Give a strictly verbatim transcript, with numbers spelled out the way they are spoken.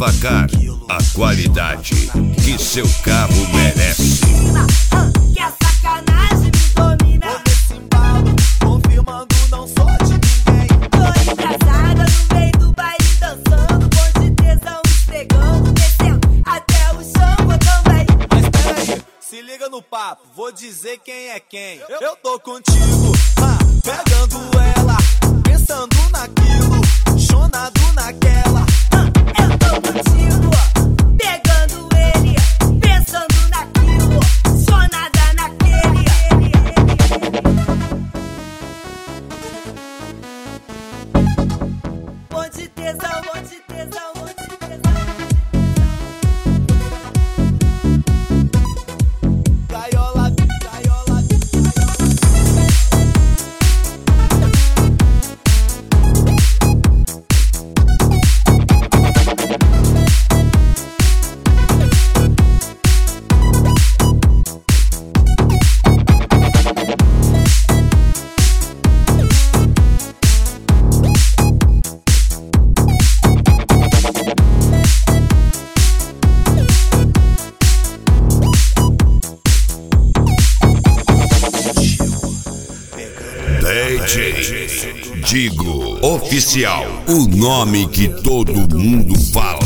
Lavacar, a qualidade que seu carro merece. Que a sacanagem me domina. Tô nesse embalo, confirmando não sou de ninguém. Tô engraçada no meio do baile dançando, com de tesão esfregando, descendo até o chão eu também. Mas peraí, se liga no papo, vou dizer quem é quem. Eu, eu tô contigo, ah, pegando ela, pensando naquilo, chonado naquela. Eu tô contigo, pegando ele, pensando naquilo, só nada naquele. Bom de tesão, bom de tesão, bom de tesão. Gaiola, gaiola, D J Digo Oficial, o nome que todo mundo fala.